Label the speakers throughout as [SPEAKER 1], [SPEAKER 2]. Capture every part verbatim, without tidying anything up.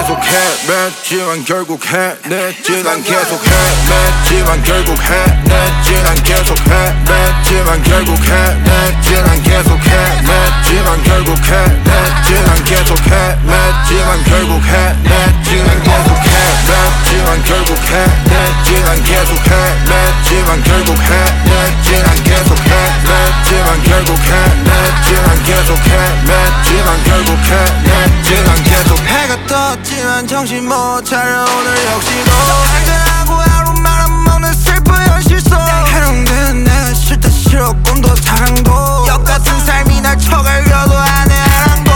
[SPEAKER 1] 계속 헤맸지만 결국 해냈지 난 계속 헤맸지만 결국 해냈지 난 계속 헤맸지만 결국 해냈지 난 계속 헤맸지만 결국 해냈지 난 계속 헤맸지만 결국 해냈지 난 계속 헤맸지만 결국 해냈지 난 계속 헤맸지만 결국 해냈지 난 계속 헤맸지만 결국 해냈지 난 계속 헤맸지 난 결국 해냈지 난 계속
[SPEAKER 2] 해가 떴지만 정신 못 차려 오늘 역시도 한잔하고 하루 말아먹는 슬픈 현실 속 해롱된 내가 싫다 싫어 꿈도 사랑도 역같은 삶이 날 쳐갈려도 안 해 아랑도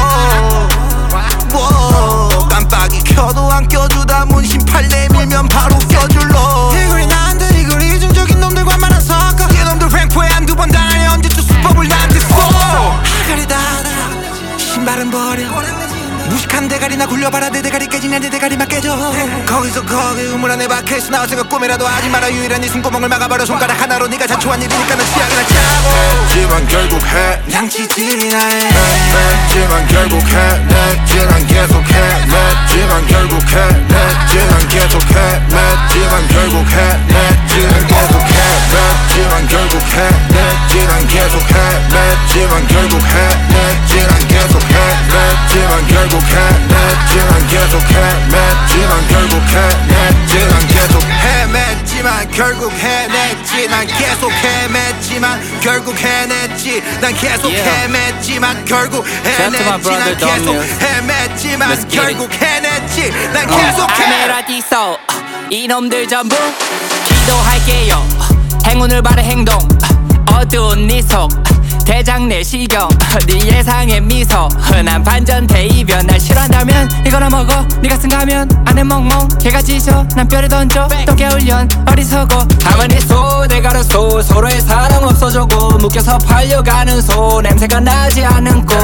[SPEAKER 2] 깜빡이 켜도 안 껴주다 문신팔 내밀면 바로 껴줄러 이글이 나한테 이글이 이중적인 놈들과 말아 섞어 이놈들 랭크에 한두 번 당하니 언제쯤 수법을 나한테 써 아가리다 신발은 버려 무식한 대가리나 굴려봐라 내 대가리 깨지냐 내 다리만 깨져 거기서 거기 우물 안에 박혀있어 나올 생각 꿈이라도 하지 마라 유일한 이 숨구멍을 막아버려 손가락 하나로 네가 자초한 일이니까 넌 취향이나 짜고
[SPEAKER 1] 했지만 결국 해
[SPEAKER 2] 양치질이나 해
[SPEAKER 1] 했지만 결국 해냈지 난 계속 해냈지만 결국 해냈지 난 계속 해냈지만 결국 해냈지 난 계속 해냈지만 결국 해냈지 난 계속 해냈지만 결국 해냈지 난 계속 해냈지만 결국 해냈지만 계속 헤맸지만 결국 해냈지 난 계속 헤맸지만 결국 해냈지 난 계속 헤맸지만 결국 해냈지 난 계속 헤맸지만 결국 해냈지 난 계속 헤맸지만 결국 해냈지 난 계속
[SPEAKER 3] 카메라디서 이놈들 전부 기도할게요 행운을 바래 행동 어두운 네 속 대장 내시경 네 예상의 미소 흔한 반전 대이변 날 싫어한다면 이거나 먹어 네가 쓴가면 안에 멍멍 개가 짖어 난 뼈를 던져 또 개울련 어리석어 가만히 소 대가로 소 서로의 사랑 없어져고 묶여서 팔려가는 소 냄새가 나지 않은 꽃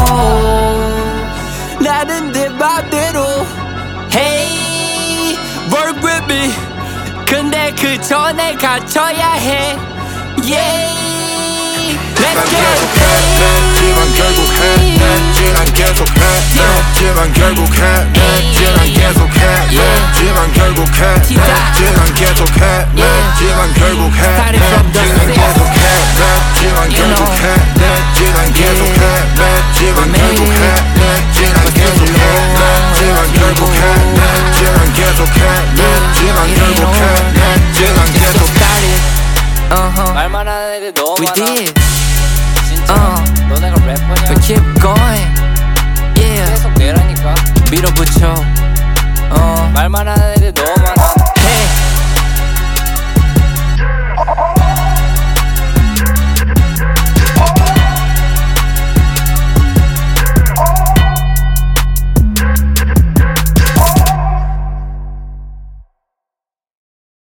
[SPEAKER 3] 나는 내 맘대로 Hey work with me 근데 그 전에 갇혀야 해 Yeah
[SPEAKER 1] 난 계속 해냈지만 결국 해냈지 난 계속 해냈지만 결국 해냈지 난 계속 해냈지만 결국 해냈지 난 계속 해냈지만 결국 해냈지 난 계속 해냈지만 결국 해냈지 난 계속 해냈지만 결국 해냈지 난 계속 해냈지만 결국 해냈지 난 계속 해냈지만 결국 해냈지 난 계속
[SPEAKER 3] Uh-huh.
[SPEAKER 4] 말만 하는 애들 너무
[SPEAKER 3] We
[SPEAKER 4] 많아.
[SPEAKER 3] did.
[SPEAKER 4] 진짜.
[SPEAKER 3] Uh.
[SPEAKER 4] 너네가 래퍼냐?
[SPEAKER 3] We keep going. Yeah.
[SPEAKER 4] 계속 내라니까.
[SPEAKER 3] 밀어붙여. 어.
[SPEAKER 4] 말만 하는 애들 너무 많아.